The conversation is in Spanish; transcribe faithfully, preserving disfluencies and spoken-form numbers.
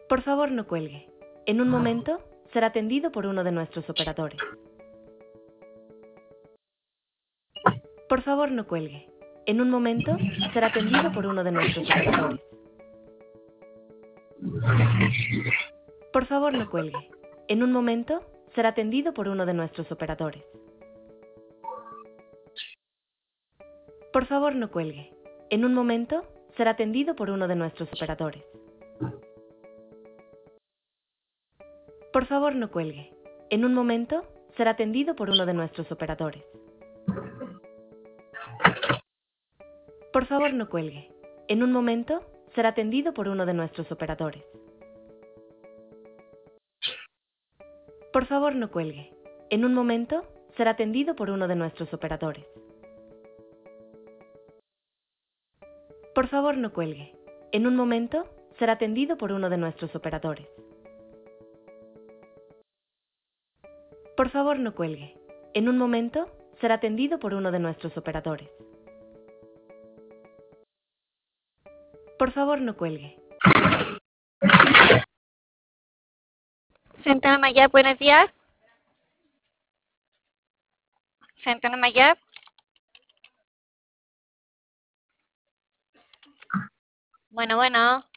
Por favor, no cuelgue. En un momento, será atendido por uno de nuestros operadores. Por favor, no cuelgue. En un momento, será atendido por uno de nuestros operadores. Por favor, no cuelgue. En un momento, será atendido por uno de nuestros operadores. Por favor, no cuelgue. En un momento, será atendido por uno de nuestros operadores. Por favor, no cuelgue. En un momento, será atendido por uno de nuestros operadores. Por favor, no cuelgue. En un momento, será atendido por uno de nuestros operadores. Por favor, no cuelgue. En un momento, será atendido por uno de nuestros operadores. Por favor, no cuelgue. En un momento, será atendido por uno de nuestros operadores. Por favor, no cuelgue. En un momento, será atendido por uno de nuestros operadores. Por favor, no cuelgue. Centro Mayab, buenos días. Centro Mayab. Bueno, bueno.